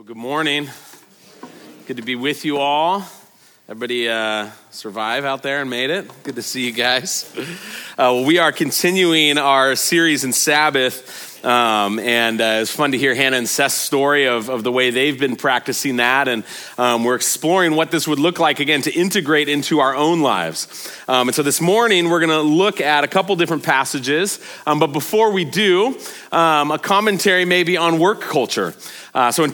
Well, good morning. Good to be with you all. Everybody survive out there and made it? Good to see you guys. We are continuing our series in Sabbath, and it's fun to hear Hannah and Seth's story of the way they've been practicing that, and we're exploring what this would look like, again, to integrate into our own lives. And so this morning, we're going to look at a couple different passages, but before we do, a commentary maybe on work culture. So in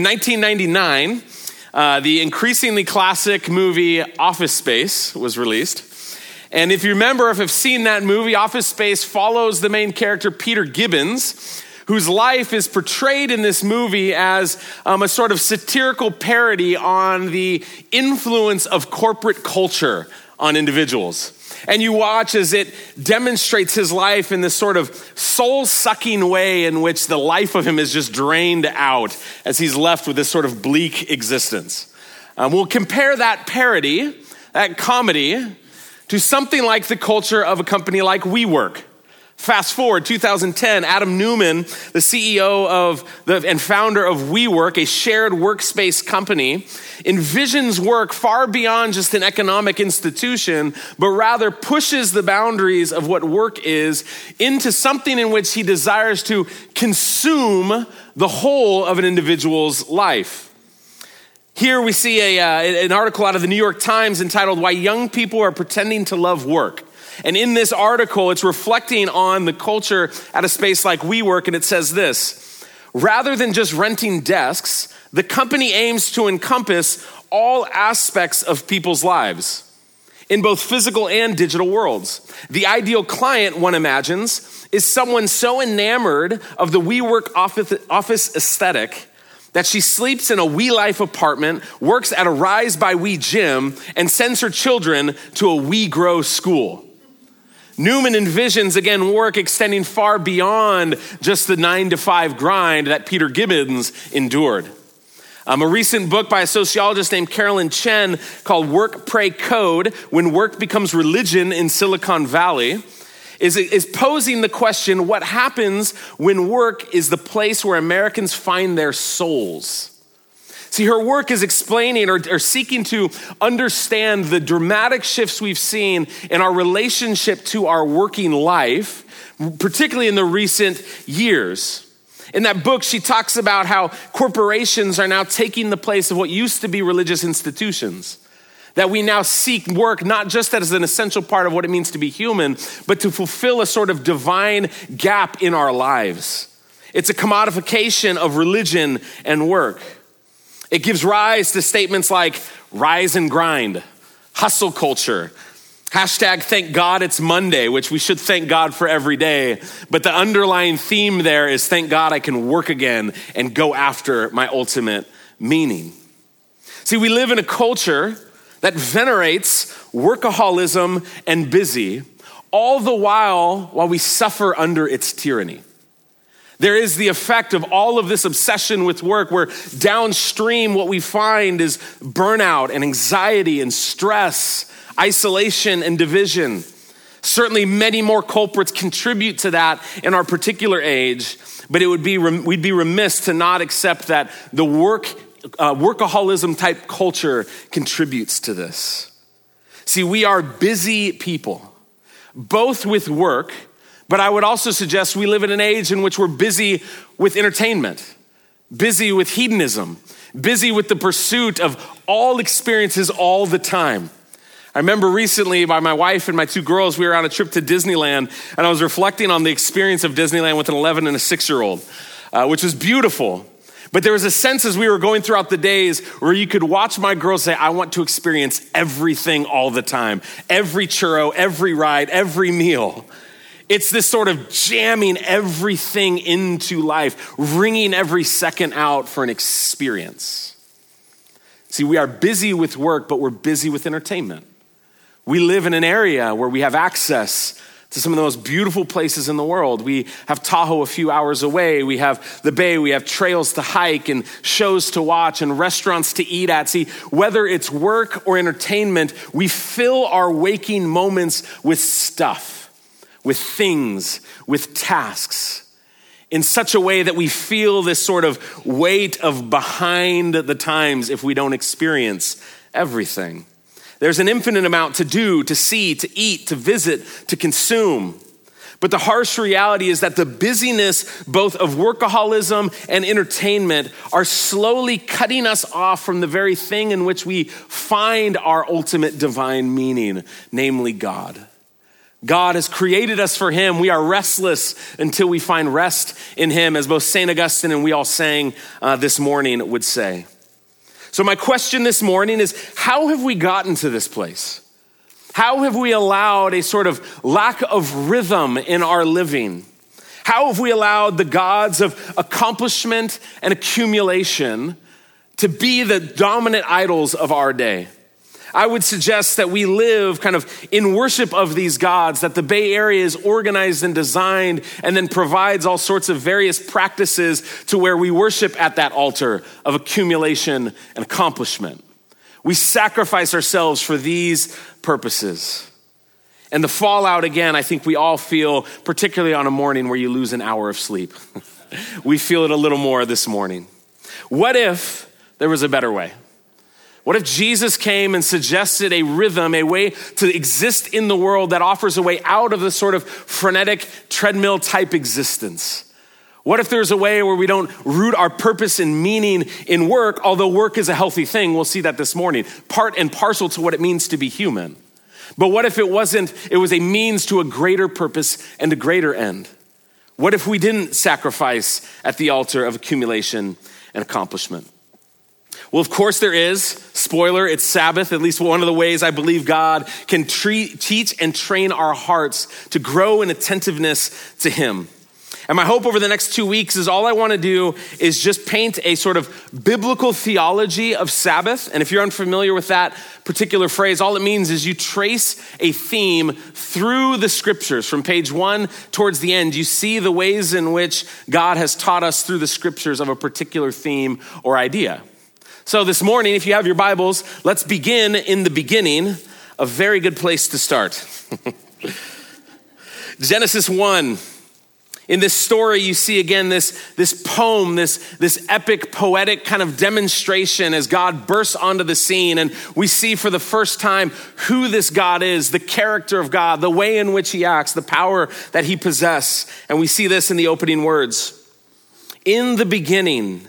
1999, the increasingly classic movie Office Space was released. And if you remember, if you've seen that movie, Office Space follows the main character, Peter Gibbons, whose life is portrayed in this movie as a sort of satirical parody on the influence of corporate culture on individuals. And you watch as it demonstrates his life in this sort of soul-sucking way in which the life of him is just drained out as he's left with this sort of bleak existence. We'll compare that parody, that comedy, to something like the culture of a company like WeWork. Fast forward, 2010, Adam Neumann, the CEO and founder of WeWork, a shared workspace company, envisions work far beyond just an economic institution, but rather pushes the boundaries of what work is into something in which he desires to consume the whole of an individual's life. Here we see an article out of the New York Times entitled, "Why Young People Are Pretending to Love Work." And in this article, it's reflecting on the culture at a space like WeWork, and it says this: rather than just renting desks, the company aims to encompass all aspects of people's lives in both physical and digital worlds. The ideal client, one imagines, is someone so enamored of the WeWork office aesthetic that she sleeps in a WeLife apartment, works at a Rise by We gym, and sends her children to a WeGrow school. Neumann envisions, again, work extending far beyond just the 9-to-5 grind that Peter Gibbons endured. A recent book by a sociologist named Carolyn Chen called Work, Pray, Code, When Work Becomes Religion in Silicon Valley, is posing the question, what happens when work is the place where Americans find their souls? See, her work is explaining or seeking to understand the dramatic shifts we've seen in our relationship to our working life, particularly in the recent years. In that book, she talks about how corporations are now taking the place of what used to be religious institutions. That we now seek work not just as an essential part of what it means to be human, but to fulfill a sort of divine gap in our lives. It's a commodification of religion and work. It gives rise to statements like rise and grind, hustle culture, hashtag thank God it's Monday, which we should thank God for every day. But the underlying theme there is thank God I can work again and go after my ultimate meaning. See, we live in a culture that venerates workaholism and busy, all the while we suffer under its tyranny. There is the effect of all of this obsession with work where downstream what we find is burnout and anxiety and stress, isolation and division. Certainly many more culprits contribute to that in our particular age, but we'd be remiss to not accept that the workaholism type culture contributes to this. See, we are busy people, both with work, but I would also suggest we live in an age in which we're busy with entertainment, busy with hedonism, busy with the pursuit of all experiences all the time. I remember recently by my wife and my two girls, we were on a trip to Disneyland, and I was reflecting on the experience of Disneyland with an 11 and a 6-year-old, which was beautiful. But there was a sense as we were going throughout the days where you could watch my girls say, I want to experience everything all the time. Every churro, every ride, every meal. It's this sort of jamming everything into life, wringing every second out for an experience. See, we are busy with work, but we're busy with entertainment. We live in an area where we have access to some of the most beautiful places in the world. We have Tahoe a few hours away. We have the Bay. We have trails to hike and shows to watch and restaurants to eat at. See, whether it's work or entertainment, we fill our waking moments with stuff, with things, with tasks. in such a way that we feel this sort of weight of behind the times if we don't experience everything. There's an infinite amount to do, to see, to eat, to visit, to consume. But the harsh reality is that the busyness, both of workaholism and entertainment, are slowly cutting us off from the very thing in which we find our ultimate divine meaning, namely God. God has created us for him. We are restless until we find rest in him, as both St. Augustine and we all sang this morning would say. So my question this morning is, how have we gotten to this place? How have we allowed a sort of lack of rhythm in our living? How have we allowed the gods of accomplishment and accumulation to be the dominant idols of our day? I would suggest that we live kind of in worship of these gods, that the Bay Area is organized and designed and then provides all sorts of various practices to where we worship at that altar of accumulation and accomplishment. We sacrifice ourselves for these purposes. And the fallout, again, I think we all feel, particularly on a morning where you lose an hour of sleep. We feel it a little more this morning. What if there was a better way? What if Jesus came and suggested a rhythm, a way to exist in the world that offers a way out of the sort of frenetic treadmill type existence? What if there's a way where we don't root our purpose and meaning in work, although work is a healthy thing? We'll see that this morning, part and parcel to what it means to be human. But what if it was a means to a greater purpose and a greater end? What if we didn't sacrifice at the altar of accumulation and accomplishment? Well, of course there is. Spoiler, it's Sabbath, at least one of the ways I believe God can teach and train our hearts to grow in attentiveness to him. And my hope over the next 2 weeks is all I want to do is just paint a sort of biblical theology of Sabbath. And if you're unfamiliar with that particular phrase, all it means is you trace a theme through the scriptures. From page 1 towards the end, you see the ways in which God has taught us through the scriptures of a particular theme or idea. So this morning, if you have your Bibles, let's begin in the beginning, a very good place to start. Genesis 1. In this story, you see again this poem, this epic poetic kind of demonstration as God bursts onto the scene. And we see for the first time who this God is, the character of God, the way in which he acts, the power that he possesses. And we see this in the opening words. In the beginning,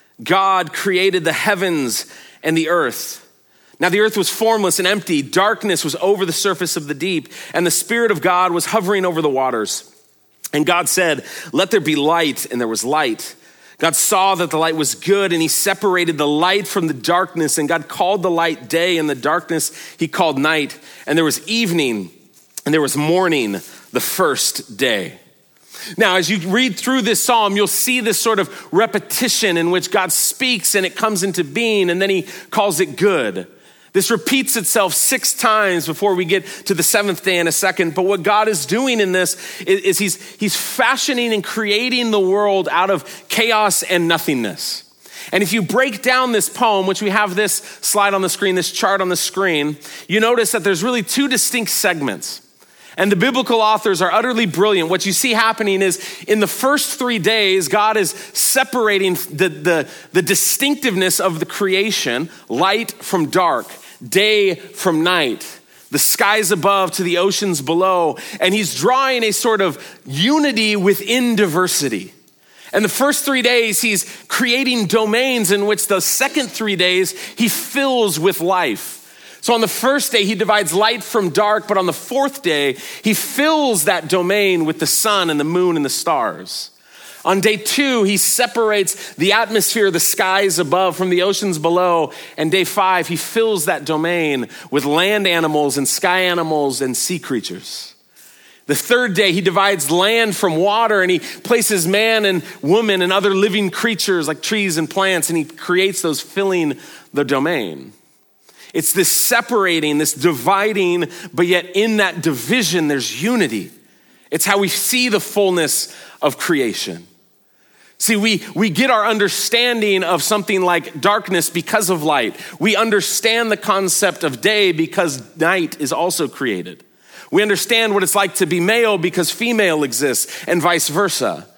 God created the heavens and the earth. Now the earth was formless and empty. Darkness was over the surface of the deep, and the Spirit of God was hovering over the waters. And God said, "Let there be light," and there was light. God saw that the light was good, and he separated the light from the darkness, and God called the light day, and the darkness he called night. And there was evening, and there was morning, the first day. Now, as you read through this psalm, you'll see this sort of repetition in which God speaks and it comes into being, and then he calls it good. This repeats itself 6 times before we get to the 7th day in a second. But what God is doing in this is he's fashioning and creating the world out of chaos and nothingness. And if you break down this poem, which we have this slide on the screen, this chart on the screen, you notice that there's really 2 distinct segments. And the biblical authors are utterly brilliant. What you see happening is in the first 3 days, God is separating the distinctiveness of the creation, light from dark, day from night, the skies above to the oceans below. And he's drawing a sort of unity within diversity. And the first 3 days, he's creating domains in which the second 3 days, he fills with life. So on the first day, he divides light from dark, but on the 4th day, he fills that domain with the sun and the moon and the stars. On day 2, he separates the atmosphere, the skies above from the oceans below. And day 5, he fills that domain with land animals and sky animals and sea creatures. The 3rd day, he divides land from water, and he places man and woman and other living creatures like trees and plants, and he creates those filling the domain. It's this separating, this dividing, but yet in that division, there's unity. It's how we see the fullness of creation. See, we get our understanding of something like darkness because of light. We understand the concept of day because night is also created. We understand what it's like to be male because female exists, and vice versa.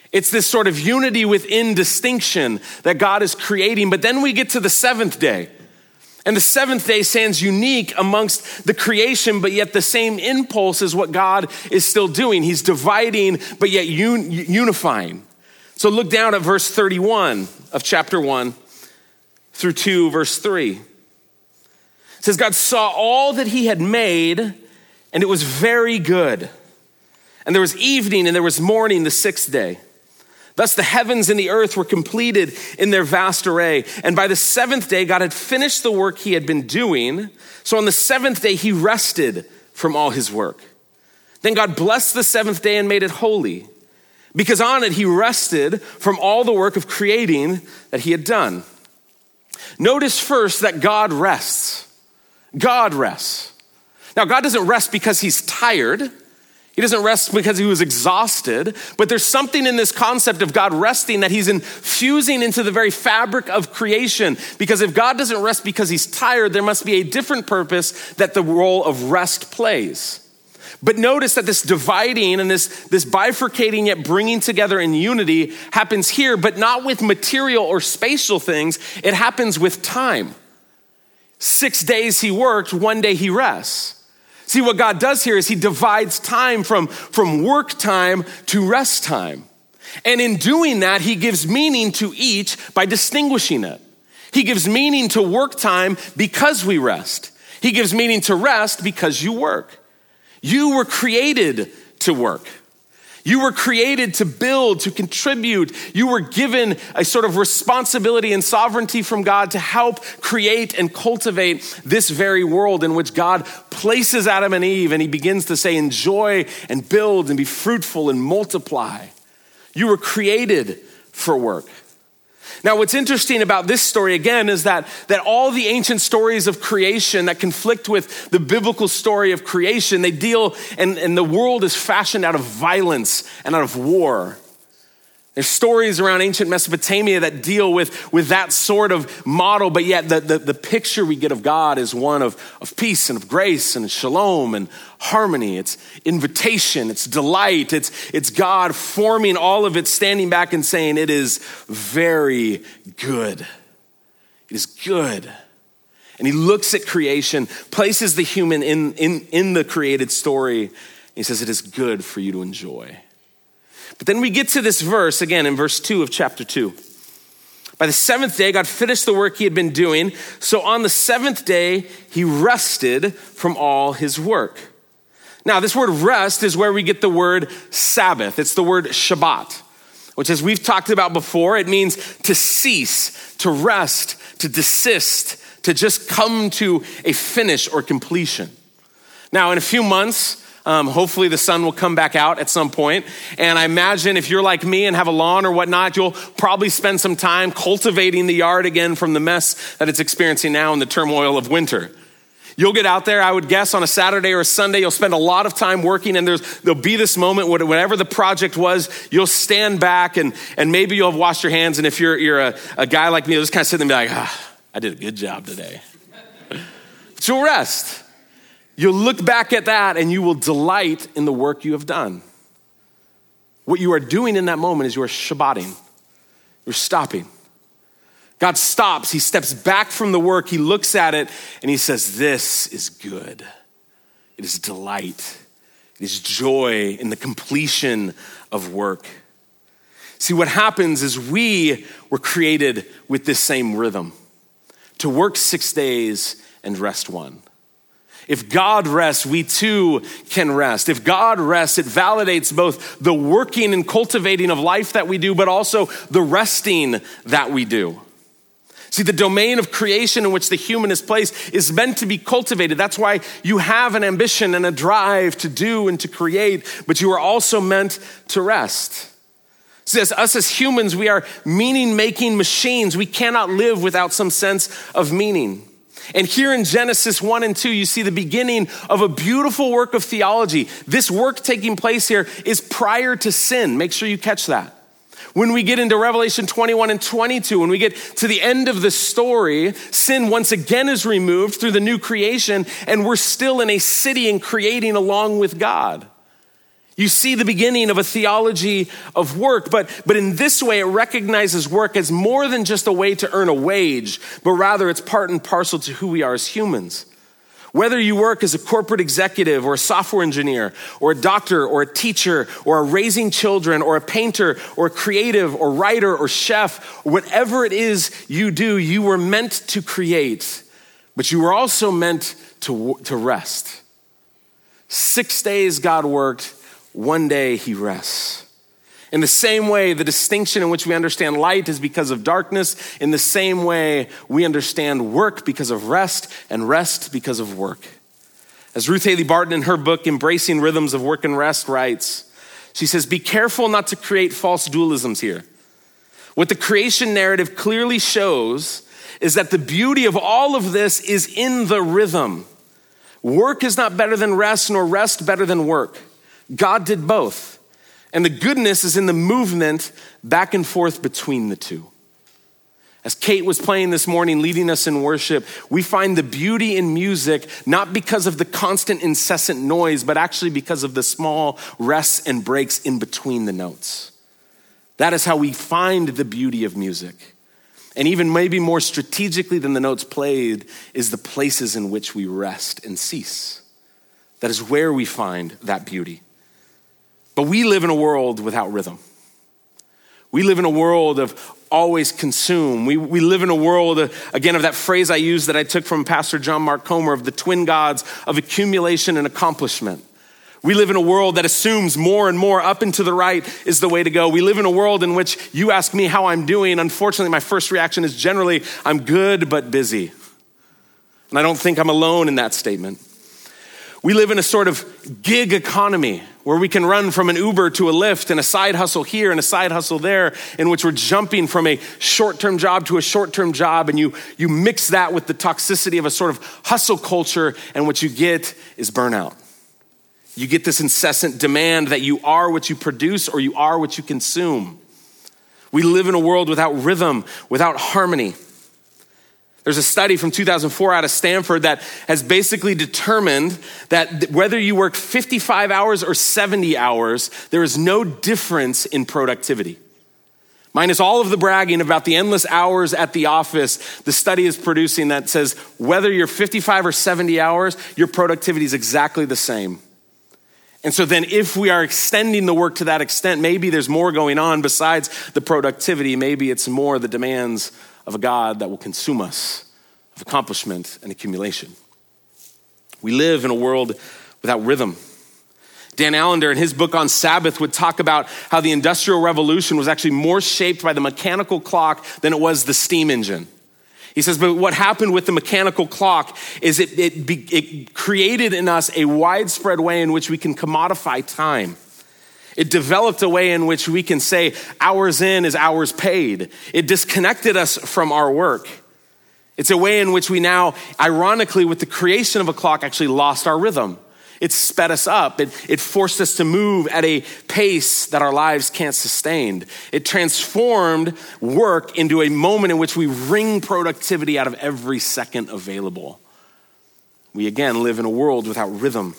It's this sort of unity within distinction that God is creating. But then we get to the seventh day. And the seventh day stands unique amongst the creation, but yet the same impulse is what God is still doing. He's dividing, but yet unifying. So look down at verse 31 of chapter 1 through 2, verse 3. It says, God saw all that he had made, and it was very good. And there was evening and there was morning the sixth day. Thus the heavens and the earth were completed in their vast array. And by the seventh day, God had finished the work he had been doing. So on the seventh day, he rested from all his work. Then God blessed the seventh day and made it holy, because on it he rested from all the work of creating that he had done. Notice first that God rests. God rests. Now, God doesn't rest because he's tired. He doesn't rest because he was exhausted, but there's something in this concept of God resting that he's infusing into the very fabric of creation. Because if God doesn't rest because he's tired, there must be a different purpose that the role of rest plays. But notice that this dividing and this bifurcating yet bringing together in unity happens here, but not with material or spatial things. It happens with time. 6 days he worked, 1 day he rests. See, what God does here is he divides time from work time to rest time. And in doing that, he gives meaning to each by distinguishing it. He gives meaning to work time because we rest. He gives meaning to rest because you work. You were created to work. You were created to build, to contribute. You were given a sort of responsibility and sovereignty from God to help create and cultivate this very world in which God places Adam and Eve, and he begins to say, enjoy and build and be fruitful and multiply. You were created for work. Now, what's interesting about this story, again, is that all the ancient stories of creation that conflict with the biblical story of creation, they deal, and the world is fashioned out of violence and out of war. There's stories around ancient Mesopotamia that deal with that sort of model, but yet the picture we get of God is one of peace and of grace and shalom and harmony. It's invitation, it's delight, it's God forming all of it, standing back and saying, it is very good. It is good. And he looks at creation, places the human in the created story, and he says, it is good for you to enjoy. But then we get to this verse again in verse 2 of chapter 2. By the seventh day, God finished the work he had been doing. So on the seventh day, he rested from all his work. Now, this word rest is where we get the word Sabbath. It's the word Shabbat, which, as we've talked about before, it means to cease, to rest, to desist, to just come to a finish or completion. Now, in a few months, hopefully the sun will come back out at some point. And I imagine if you're like me and have a lawn or whatnot, you'll probably spend some time cultivating the yard again from the mess that it's experiencing now in the turmoil of winter. You'll get out there, I would guess, on a Saturday or a Sunday. You'll spend a lot of time working, and there'll be this moment, whatever the project was, you'll stand back and maybe you'll have washed your hands. And if you're a guy like me, you'll just kind of sit there and be like, I did a good job today. But you'll rest. You'll look back at that and you will delight in the work you have done. What you are doing in that moment is you are Shabbating. You're stopping. God stops. He steps back from the work. He looks at it and he says, this is good. It is delight. It is joy in the completion of work. See, what happens is we were created with this same rhythm, to work 6 days and rest 1. If God rests, we too can rest. If God rests, it validates both the working and cultivating of life that we do, but also the resting that we do. See, the domain of creation in which the human is placed is meant to be cultivated. That's why you have an ambition and a drive to do and to create, but you are also meant to rest. See, as us as humans, we are meaning-making machines. We cannot live without some sense of meaning. And here in Genesis 1 and 2, you see the beginning of a beautiful work of theology. This work taking place here is prior to sin. Make sure you catch that. When we get into Revelation 21 and 22, when we get to the end of the story, sin once again is removed through the new creation, and we're still in a city and creating along with God. You see the beginning of a theology of work, but in this way it recognizes work as more than just a way to earn a wage, but rather it's part and parcel to who we are as humans. Whether you work as a corporate executive or a software engineer or a doctor or a teacher or a raising children or a painter or a creative or writer or chef, or whatever it is you do, you were meant to create, but you were also meant to rest. 6 days God worked, one day he rests. In the same way, the distinction in which we understand light is because of darkness. In the same way, we understand work because of rest and rest because of work. As Ruth Haley Barton in her book, Embracing Rhythms of Work and Rest, writes, she says, be careful not to create false dualisms here. What the creation narrative clearly shows is that the beauty of all of this is in the rhythm. Work is not better than rest, nor rest better than work. God did both. And the goodness is in the movement back and forth between the two. As Kate was playing this morning, leading us in worship, we find the beauty in music, not because of the constant incessant noise, but actually because of the small rests and breaks in between the notes. That is how we find the beauty of music. And even maybe more strategically than the notes played is the places in which we rest and cease. That is where we find that beauty. But we live in a world without rhythm. We live in a world of always consume. We live in a world, again, of that phrase I used that I took from Pastor John Mark Comer, of the twin gods of accumulation and accomplishment. We live in a world that assumes more and more up and to the right is the way to go. We live in a world in which you ask me how I'm doing. Unfortunately, my first reaction is generally, I'm good but busy. And I don't think I'm alone in that statement. We live in a sort of gig economy where we can run from an Uber to a Lyft and a side hustle here and a side hustle there, in which we're jumping from a short-term job to a short-term job, and you mix that with the toxicity of a sort of hustle culture, and what you get is burnout. You get this incessant demand that you are what you produce or you are what you consume. We live in a world without rhythm, without harmony. There's a study from 2004 out of Stanford that has basically determined that whether you work 55 hours or 70 hours, there is no difference in productivity. Minus all of the bragging about the endless hours at the office, the study is producing that says whether you're 55 or 70 hours, your productivity is exactly the same. And so then if we are extending the work to that extent, maybe there's more going on besides the productivity. Maybe it's more the demands of a God that will consume us of accomplishment and accumulation. We live in a world without rhythm. Dan Allender in his book on Sabbath would talk about how the Industrial Revolution was actually more shaped by the mechanical clock than it was the steam engine. He says, but what happened with the mechanical clock is it created in us a widespread way in which we can commodify time. It developed a way in which we can say hours in is hours paid. It disconnected us from our work. It's a way in which we now, ironically, with the creation of a clock, actually lost our rhythm. It sped us up. It forced us to move at a pace that our lives can't sustain. It transformed work into a moment in which we wring productivity out of every second available. We again live in a world without rhythm.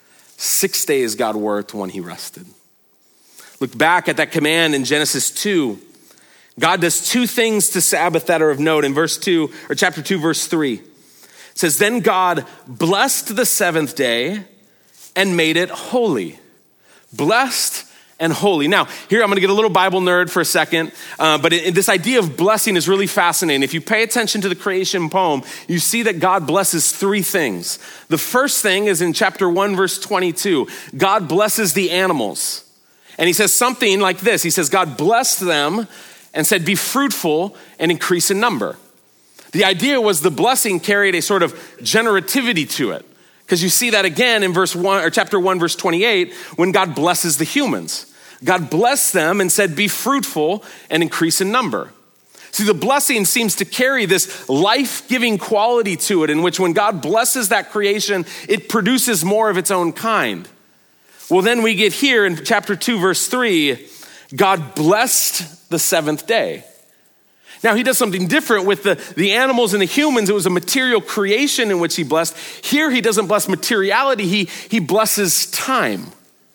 6 days God worked, one he rested. Look back at that command in Genesis 2. God does two things to Sabbath that are of note in chapter 2, verse 3. It says, then God blessed the seventh day and made it holy. Blessed and holy. Now, here I'm going to get a little Bible nerd for a second, but this idea of blessing is really fascinating. If you pay attention to the creation poem, you see that God blesses three things. The first thing is in chapter 1, verse 22. God blesses the animals. And he says something like this. He says, God blessed them and said, be fruitful and increase in number. The idea was the blessing carried a sort of generativity to it. Because you see that again in chapter 1, verse 28, when God blesses the humans. God blessed them and said, be fruitful and increase in number. See, the blessing seems to carry this life-giving quality to it, in which when God blesses that creation, it produces more of its own kind. Well, then we get here in chapter 2, verse 3, God blessed the seventh day. Now, he does something different with the animals and the humans. It was a material creation in which he blessed. Here, he doesn't bless materiality. He blesses time.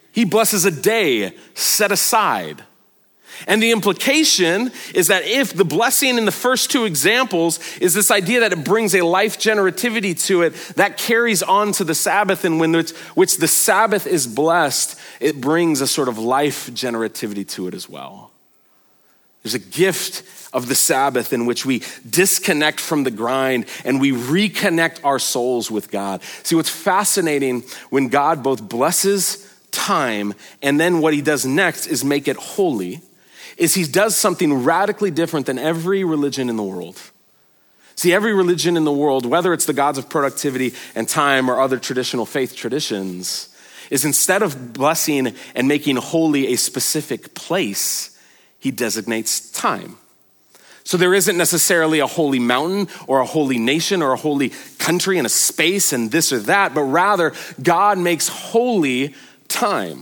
He blesses a day set aside. And the implication is that if the blessing in the first two examples is this idea that it brings a life generativity to it, that carries on to the Sabbath, and when which the Sabbath is blessed, it brings a sort of life generativity to it as well. There's a gift of the Sabbath in which we disconnect from the grind and we reconnect our souls with God. See, what's fascinating when God both blesses time and then what he does next is make it holy, is he does something radically different than every religion in the world. See, every religion in the world, whether it's the gods of productivity and time or other traditional faith traditions, is instead of blessing and making holy a specific place, he designates time. So there isn't necessarily a holy mountain or a holy nation or a holy country and a space and this or that, but rather God makes holy time.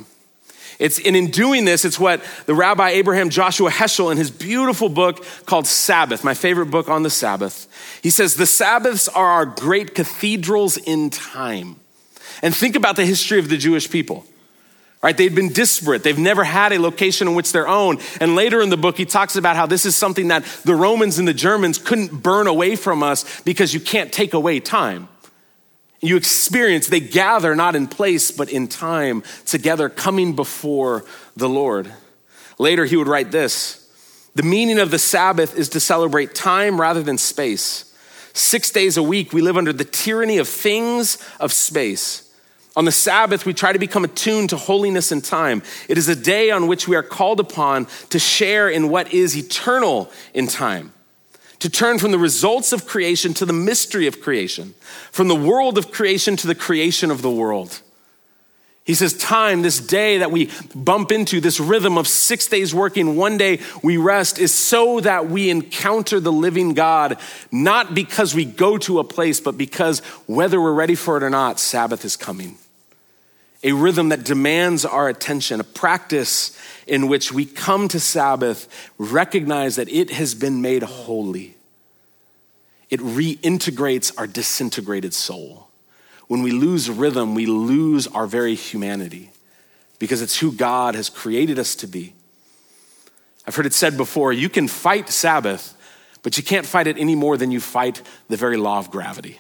In doing this, it's what the Rabbi Abraham Joshua Heschel in his beautiful book called Sabbath, my favorite book on the Sabbath, he says, the Sabbaths are our great cathedrals in time. And think about the history of the Jewish people, right? They'd been disparate. They've never had a location in which their own. And later in the book, he talks about how this is something that the Romans and the Germans couldn't burn away from us because you can't take away time. You experience, they gather not in place, but in time together coming before the Lord. Later, he would write this: the meaning of the Sabbath is to celebrate time rather than space. 6 days a week, we live under the tyranny of things of space. On the Sabbath, we try to become attuned to holiness and time. It is a day on which we are called upon to share in what is eternal in time. To turn from the results of creation to the mystery of creation, from the world of creation to the creation of the world. He says time, this day that we bump into, this rhythm of 6 days working, 1 day we rest, is so that we encounter the living God, not because we go to a place, but because whether we're ready for it or not, Sabbath is coming. A rhythm that demands our attention, a practice in which we come to Sabbath, recognize that it has been made holy. It reintegrates our disintegrated soul. When we lose rhythm, we lose our very humanity because it's who God has created us to be. I've heard it said before, you can fight Sabbath, but you can't fight it any more than you fight the very law of gravity.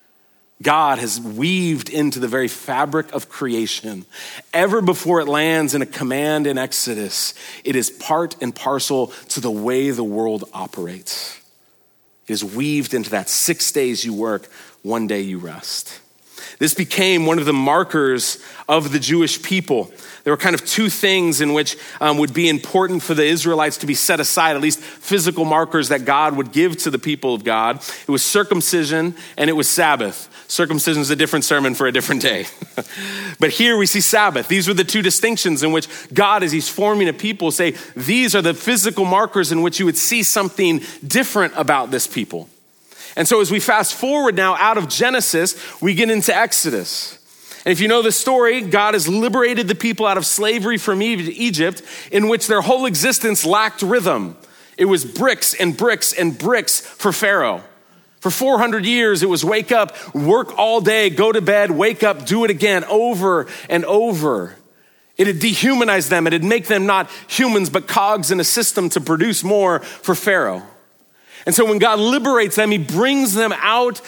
God has weaved into the very fabric of creation, ever before it lands in a command in Exodus, it is part and parcel to the way the world operates. It is weaved into that. 6 days you work, 1 day you rest. This became one of the markers of the Jewish people. There were kind of two things in which would be important for the Israelites to be set aside, at least physical markers that God would give to the people of God. It was circumcision and it was Sabbath. Circumcision is a different sermon for a different day. But here we see Sabbath. These were the two distinctions in which God, as he's forming a people, say, these are the physical markers in which you would see something different about this people. And so as we fast forward now out of Genesis, we get into Exodus. And if you know the story, God has liberated the people out of slavery from Egypt, in which their whole existence lacked rhythm. It was bricks and bricks and bricks for Pharaoh. For 400 years, it was wake up, work all day, go to bed, wake up, do it again, over and over. It had dehumanized them. It had made them not humans, but cogs in a system to produce more for Pharaoh. And so when God liberates them, he brings them out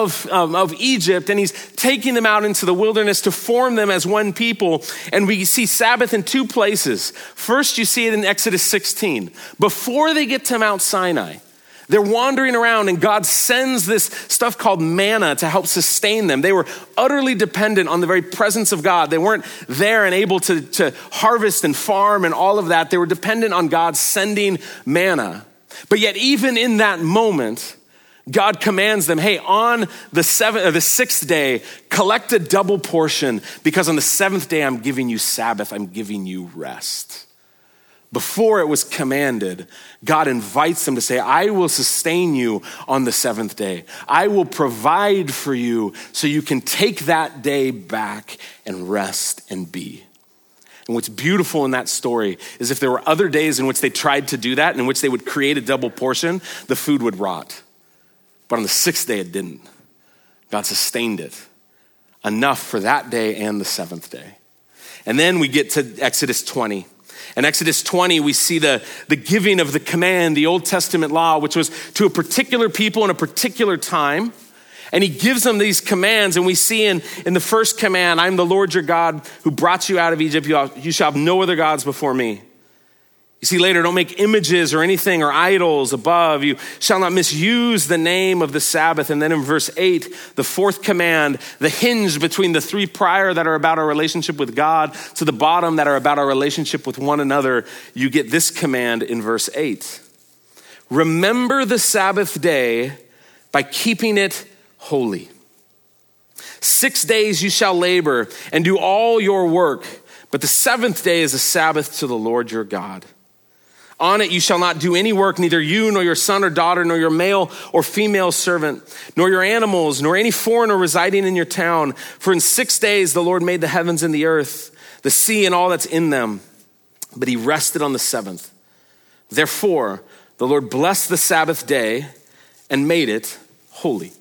of Egypt, and he's taking them out into the wilderness to form them as one people. And we see Sabbath in two places. First, you see it in Exodus 16. Before they get to Mount Sinai, they're wandering around and God sends this stuff called manna to help sustain them. They were utterly dependent on the very presence of God. They weren't there and able to harvest and farm and all of that. They were dependent on God sending manna. But yet even in that moment, God commands them, hey, on the sixth day, collect a double portion because on the seventh day, I'm giving you Sabbath. I'm giving you rest. Before it was commanded, God invites them to say, I will sustain you on the seventh day. I will provide for you so you can take that day back and rest and be. And what's beautiful in that story is if there were other days in which they tried to do that, in which they would create a double portion, the food would rot. But on the sixth day, it didn't. God sustained it enough for that day and the seventh day. And then we get to Exodus 20. In Exodus 20, we see the giving of the command, the Old Testament law, which was to a particular people in a particular time. And he gives them these commands, and we see in the first command, I'm the Lord your God who brought you out of Egypt. You shall have no other gods before me. You see later, don't make images or anything or idols above. You shall not misuse the name of the Sabbath. And then in verse 8, the fourth command, the hinge between the three prior that are about our relationship with God to the bottom that are about our relationship with one another, you get this command in verse 8. Remember the Sabbath day by keeping it holy. 6 days you shall labor and do all your work, but the seventh day is a Sabbath to the Lord your God. On it you shall not do any work, neither you nor your son or daughter, nor your male or female servant, nor your animals, nor any foreigner residing in your town. For in 6 days the Lord made the heavens and the earth, the sea and all that's in them, but he rested on the seventh. Therefore, the Lord blessed the Sabbath day and made it holy.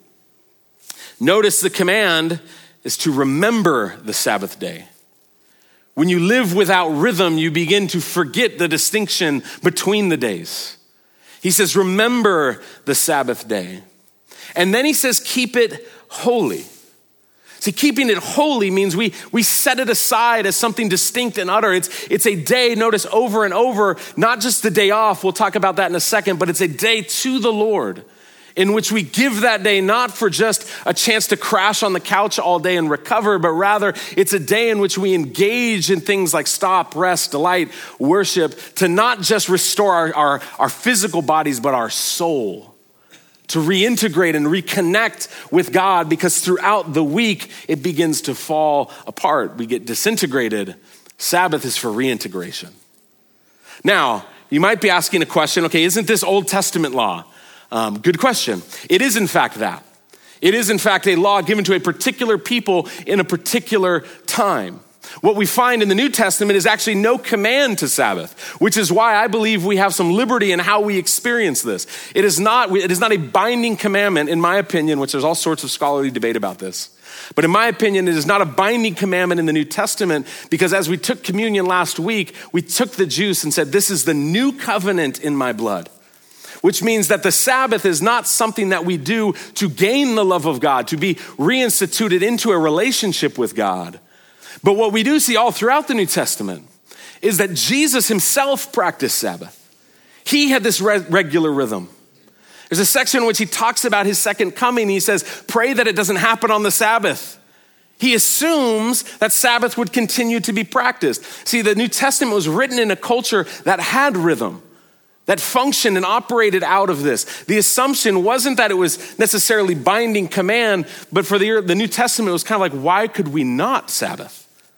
Notice the command is to remember the Sabbath day. When you live without rhythm, you begin to forget the distinction between the days. He says, remember the Sabbath day. And then he says, keep it holy. See, keeping it holy means we set it aside as something distinct and utter. It's a day, notice over and over, not just the day off, we'll talk about that in a second, but it's a day to the Lord, in which we give that day not for just a chance to crash on the couch all day and recover, but rather it's a day in which we engage in things like stop, rest, delight, worship, to not just restore our physical bodies, but our soul, to reintegrate and reconnect with God, because throughout the week, it begins to fall apart. We get disintegrated. Sabbath is for reintegration. Now, you might be asking a question, okay, isn't this Old Testament law? Good question. It is in fact that. It is in fact a law given to a particular people in a particular time. What we find in the New Testament is actually no command to Sabbath, which is why I believe we have some liberty in how we experience this. It is not a binding commandment, in my opinion, which there's all sorts of scholarly debate about this. But in my opinion, it is not a binding commandment in the New Testament, because as we took communion last week, we took the juice and said, this is the new covenant in my blood. Which means that the Sabbath is not something that we do to gain the love of God, to be reinstituted into a relationship with God. But what we do see all throughout the New Testament is that Jesus himself practiced Sabbath. He had this regular rhythm. There's a section in which he talks about his second coming. He says, pray that it doesn't happen on the Sabbath. He assumes that Sabbath would continue to be practiced. See, the New Testament was written in a culture that had rhythm, that functioned and operated out of this. The assumption wasn't that it was necessarily binding command, but for the New Testament, it was kind of like, why could we not Sabbath?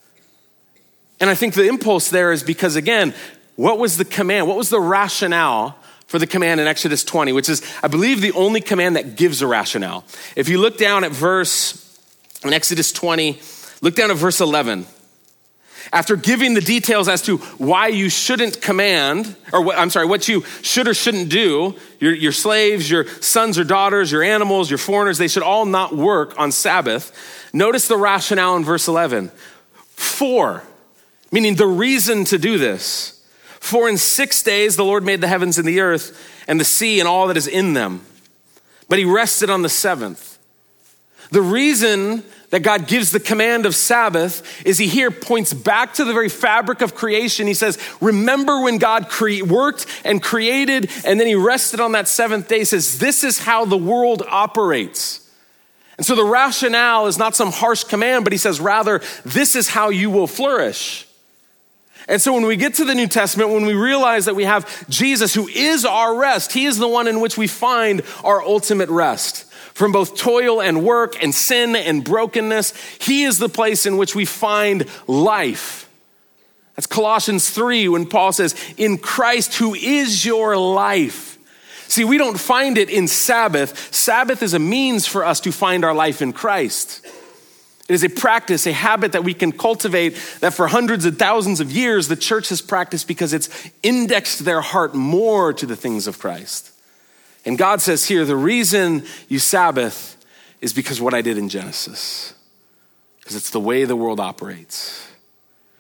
And I think the impulse there is because, again, what was the command? What was the rationale for the command in Exodus 20, which is, I believe, the only command that gives a rationale. If you look down at in Exodus 20, look down at verse 11. After giving the details as to why you shouldn't command, what you should or shouldn't do, your slaves, your sons or daughters, your animals, your foreigners, they should all not work on Sabbath. Notice the rationale in verse 11. For, meaning the reason to do this. For in 6 days the Lord made the heavens and the earth and the sea and all that is in them. But he rested on the seventh. The reason that God gives the command of Sabbath is he here points back to the very fabric of creation. He says, remember when God worked and created, and then he rested on that seventh day. He says, this is how the world operates. And so the rationale is not some harsh command, but he says, rather, this is how you will flourish. And so when we get to the New Testament, when we realize that we have Jesus who is our rest, he is the one in which we find our ultimate rest. From both toil and work and sin and brokenness, he is the place in which we find life. That's Colossians 3 when Paul says, in Christ who is your life. See, we don't find it in Sabbath. Sabbath is a means for us to find our life in Christ. It is a practice, a habit that we can cultivate that for hundreds of thousands of years the church has practiced because it's indexed their heart more to the things of Christ. And God says here, the reason you Sabbath is because what I did in Genesis. Because it's the way the world operates.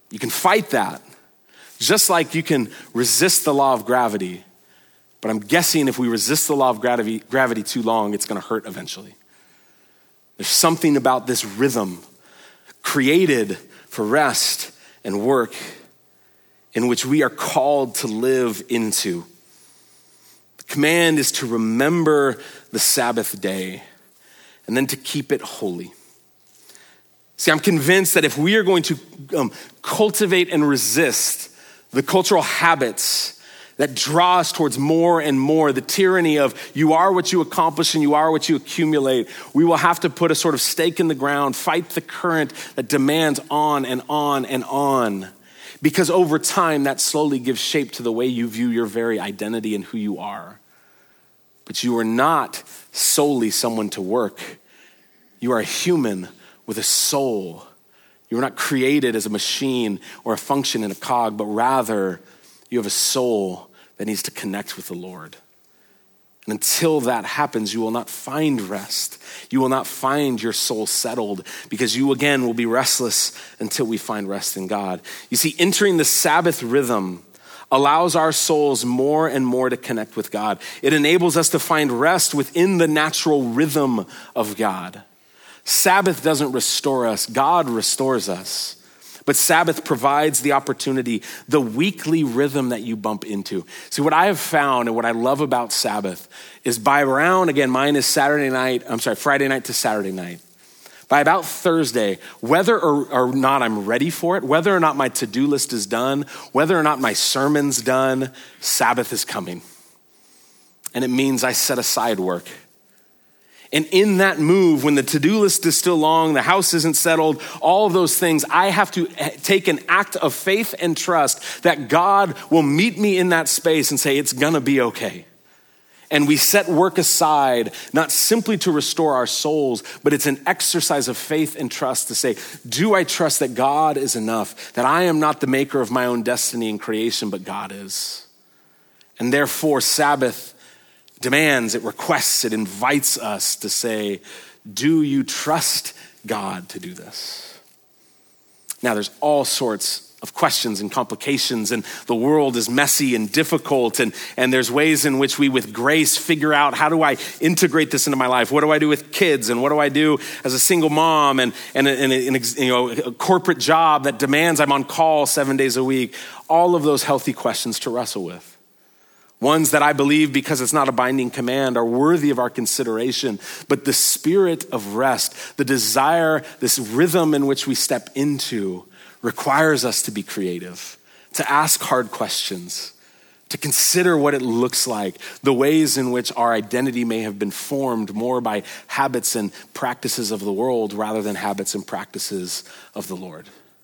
You can fight that, just like you can resist the law of gravity. But I'm guessing if we resist the law of gravity too long, it's gonna hurt eventually. There's something about this rhythm created for rest and work in which we are called to live into. The command is to remember the Sabbath day and then to keep it holy. See, I'm convinced that if we are going to cultivate and resist the cultural habits that draw us towards more and more, the tyranny of you are what you accomplish and you are what you accumulate, we will have to put a sort of stake in the ground, fight the current that demands on and on and on. Because over time, that slowly gives shape to the way you view your very identity and who you are. But you are not solely someone to work. You are a human with a soul. You were not created as a machine or a function in a cog, but rather you have a soul that needs to connect with the Lord. And until that happens, you will not find rest. You will not find your soul settled because you again will be restless until we find rest in God. You see, entering the Sabbath rhythm allows our souls more and more to connect with God. It enables us to find rest within the natural rhythm of God. Sabbath doesn't restore us, God restores us. But Sabbath provides the opportunity, the weekly rhythm that you bump into. See, what I have found and what I love about Sabbath is by around, again, mine is Friday night to Saturday night. By about Thursday, whether or not I'm ready for it, whether or not my to-do list is done, whether or not my sermon's done, Sabbath is coming. And it means I set aside work. And in that move, when the to-do list is still long, the house isn't settled, all of those things, I have to take an act of faith and trust that God will meet me in that space and say, it's gonna be okay. And we set work aside, not simply to restore our souls, but it's an exercise of faith and trust to say, do I trust that God is enough, that I am not the maker of my own destiny and creation, but God is. And therefore, Sabbath demands, it requests, it invites us to say, do you trust God to do this? Now, there's all sorts of questions and complications, and the world is messy and difficult, and there's ways in which we, with grace, figure out, how do I integrate this into my life? What do I do with kids? And what do I do as a single mom and a corporate job that demands I'm on call 7 days a week? All of those healthy questions to wrestle with. Ones that I believe, because it's not a binding command, are worthy of our consideration. But the spirit of rest, the desire, this rhythm in which we step into, requires us to be creative, to ask hard questions, to consider what it looks like, the ways in which our identity may have been formed more by habits and practices of the world rather than habits and practices of the Lord.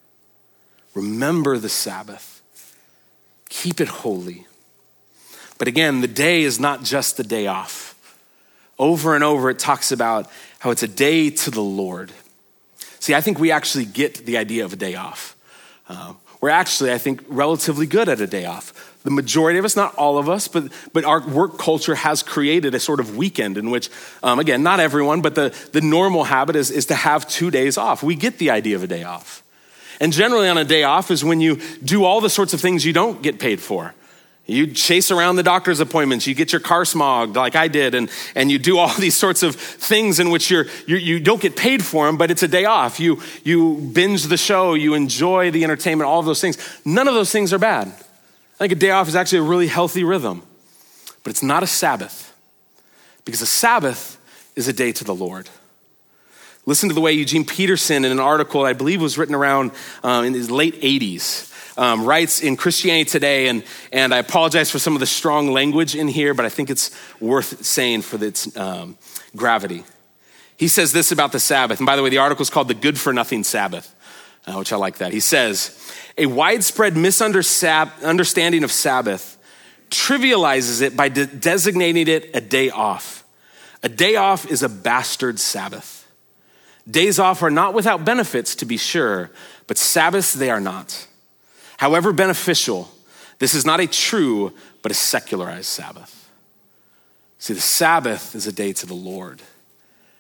Remember the Sabbath. Keep it holy. But again, the day is not just the day off. Over and over, it talks about how it's a day to the Lord. See, I think we actually get the idea of a day off. We're actually, I think, relatively good at a day off. The majority of us, not all of us, but our work culture has created a sort of weekend in which, again, not everyone, but the normal habit is to have 2 days off. We get the idea of a day off. And generally on a day off is when you do all the sorts of things you don't get paid for. You chase around the doctor's appointments, you get your car smogged like I did, and you do all these sorts of things in which you don't get paid for them, but it's a day off. You binge the show, you enjoy the entertainment, all of those things. None of those things are bad. I think a day off is actually a really healthy rhythm, but it's not a Sabbath, because a Sabbath is a day to the Lord. Listen to the way Eugene Peterson, in an article I believe was written around in his late 80s, writes in Christianity Today, and I apologize for some of the strong language in here, but I think it's worth saying for its gravity. He says this about the Sabbath, and by the way, the article is called The Good for Nothing Sabbath, which I like that. He says, a widespread misunderstanding of Sabbath trivializes it by designating it a day off. A day off is a bastard Sabbath. Days off are not without benefits, to be sure, but Sabbaths they are not. However beneficial, this is not a true, but a secularized Sabbath. See, the Sabbath is a day to the Lord.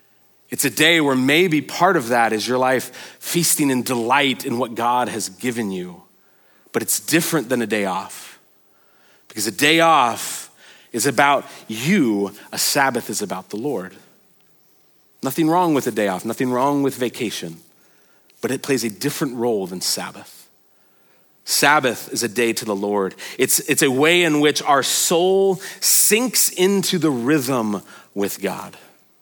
It's a day where maybe part of that is your life feasting in delight in what God has given you. But it's different than a day off. Because a day off is about you, a Sabbath is about the Lord. Nothing wrong with a day off, nothing wrong with vacation, but it plays a different role than Sabbath. Sabbath is a day to the Lord. It's a way in which our soul sinks into the rhythm with God.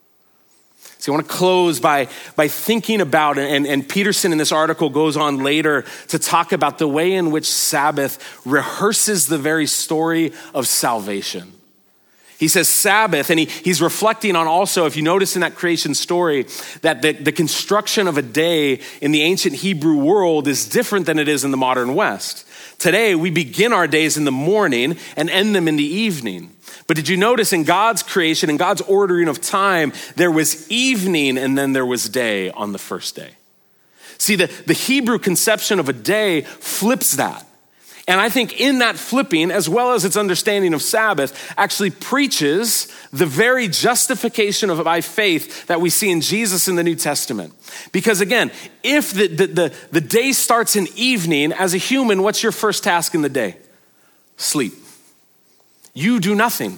So I want to close by thinking about, and Peterson in this article goes on later to talk about the way in which Sabbath rehearses the very story of salvation. He says Sabbath, and he's reflecting on also, if you notice in that creation story, that the construction of a day in the ancient Hebrew world is different than it is in the modern West. Today, we begin our days in the morning and end them in the evening. But did you notice in God's creation, in God's ordering of time, there was evening and then there was day on the first day. See, the Hebrew conception of a day flips that. And I think in that flipping, as well as its understanding of Sabbath, actually preaches the very justification of by faith that we see in Jesus in the New Testament. Because again, if the day starts in evening, as a human, what's your first task in the day? Sleep. You do nothing.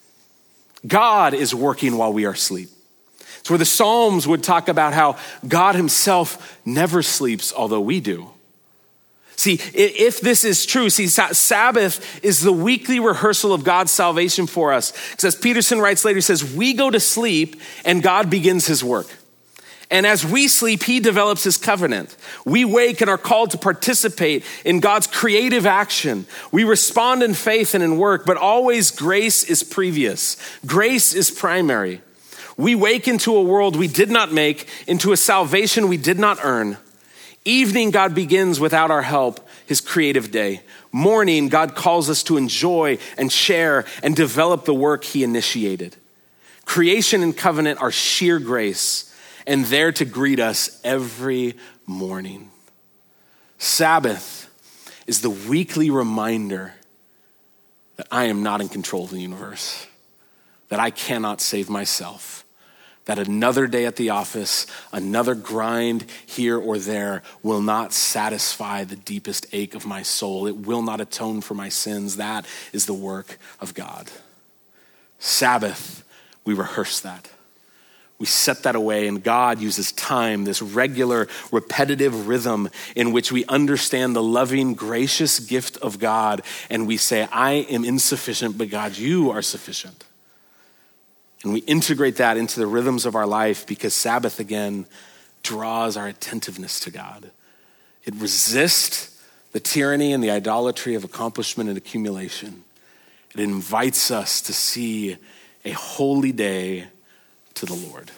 God is working while we are asleep. It's where the Psalms would talk about how God himself never sleeps, although we do. See, if this is true, Sabbath is the weekly rehearsal of God's salvation for us. Because as Peterson writes later, he says, we go to sleep and God begins his work. And as we sleep, he develops his covenant. We wake and are called to participate in God's creative action. We respond in faith and in work, but always grace is previous. Grace is primary. We wake into a world we did not make, into a salvation we did not earn. Evening, God begins without our help, his creative day. Morning, God calls us to enjoy and share and develop the work he initiated. Creation and covenant are sheer grace and there to greet us every morning. Sabbath is the weekly reminder that I am not in control of the universe, that I cannot save myself, that another day at the office, another grind here or there will not satisfy the deepest ache of my soul. It will not atone for my sins. That is the work of God. Sabbath, we rehearse that. We set that away, and God uses time, this regular, repetitive rhythm in which we understand the loving, gracious gift of God, and we say, I am insufficient, but God, you are sufficient. And we integrate that into the rhythms of our life because Sabbath, again, draws our attentiveness to God. It resists the tyranny and the idolatry of accomplishment and accumulation. It invites us to see a holy day to the Lord.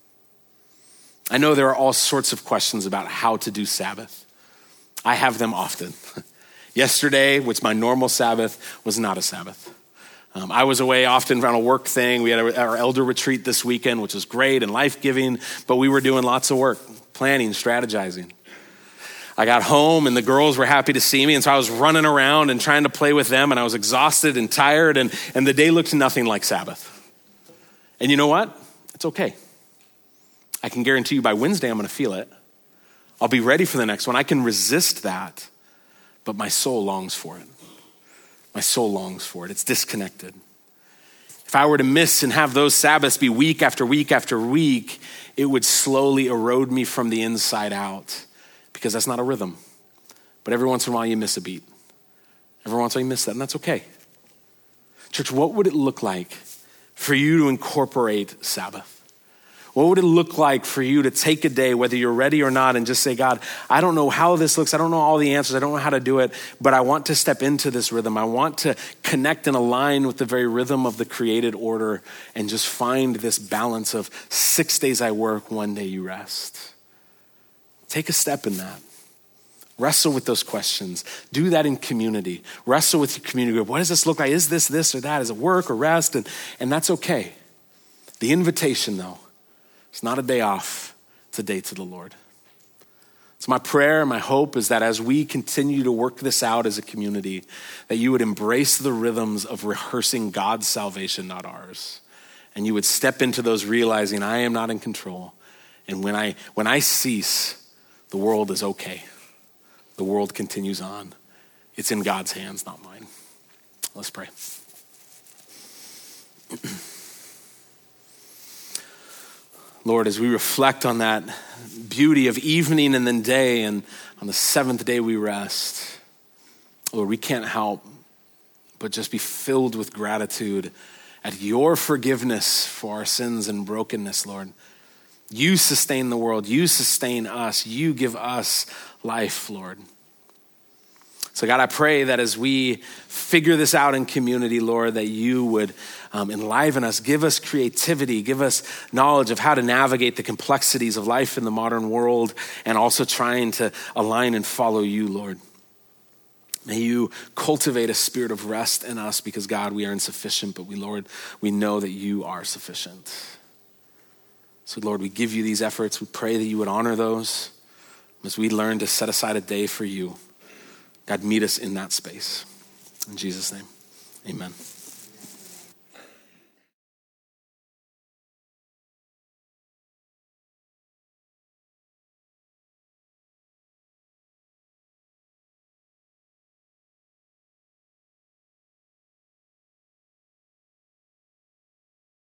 I know there are all sorts of questions about how to do Sabbath. I have them often. Yesterday, which my normal Sabbath, was not a Sabbath. I was away often on a work thing. We had our elder retreat this weekend, which was great and life-giving, but we were doing lots of work, planning, strategizing. I got home and the girls were happy to see me, and so I was running around and trying to play with them, and I was exhausted and tired, and the day looked nothing like Sabbath. And you know what? It's okay. I can guarantee you by Wednesday I'm going to feel it. I'll be ready for the next one. I can resist that, but my soul longs for it. My soul longs for it. It's disconnected. If I were to miss and have those Sabbaths be week after week after week, it would slowly erode me from the inside out because that's not a rhythm. But every once in a while you miss a beat. Every once in a while you miss that, and that's okay. Church, what would it look like for you to incorporate Sabbath? What would it look like for you to take a day, whether you're ready or not, and just say, God, I don't know how this looks. I don't know all the answers. I don't know how to do it, but I want to step into this rhythm. I want to connect and align with the very rhythm of the created order and just find this balance of 6 days I work, 1 day you rest. Take a step in that. Wrestle with those questions. Do that in community. Wrestle with your community group. What does this look like? Is this or that? Is it work or rest? And that's okay. The invitation, though, it's not a day off. It's a day to the Lord. So my prayer, my hope is that as we continue to work this out as a community, that you would embrace the rhythms of rehearsing God's salvation, not ours. And you would step into those realizing I am not in control. And when I cease, the world is okay. The world continues on. It's in God's hands, not mine. Let's pray. Lord, as we reflect on that beauty of evening and then day, and on the seventh day we rest, Lord, we can't help but just be filled with gratitude at your forgiveness for our sins and brokenness, Lord. You sustain the world. You sustain us. You give us life, Lord. So God, I pray that as we figure this out in community, Lord, that you would enliven us, give us creativity, give us knowledge of how to navigate the complexities of life in the modern world, and also trying to align and follow you, Lord. May you cultivate a spirit of rest in us, because God, we are insufficient, but Lord, we know that you are sufficient. So Lord, we give you these efforts. We pray that you would honor those as we learn to set aside a day for you. God, meet us in that space. In Jesus' name, amen.